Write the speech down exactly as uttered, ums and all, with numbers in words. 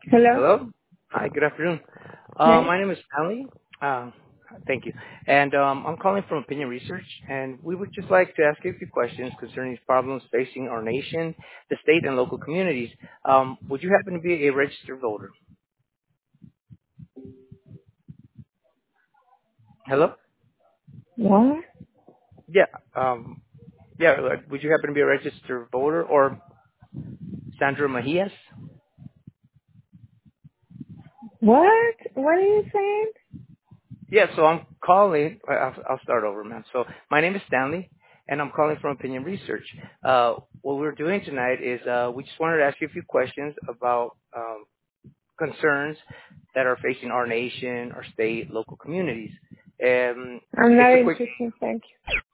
Hello? Hello. Hi, good afternoon. Uh, Yes. my name is Stanley. Uh, thank you. And um, I'm calling from Opinion Research, and we would just like to ask you a few questions concerning these problems facing our nation, the state, and local communities. Um, would you happen to be a registered voter? Hello? What? Yeah. Um, yeah. uh, Would you happen to be a registered voter or Sandra Mejias? What? What are you saying? Yeah, so I'm calling. uh, I'll, I'll start over, man. So my name is Stanley, and I'm calling from Opinion Research. Uh, what we're doing tonight is uh, we just wanted to ask you a few questions about um, concerns that are facing our nation, our state, local communities. And I'm it's not a quick. interested, thank you.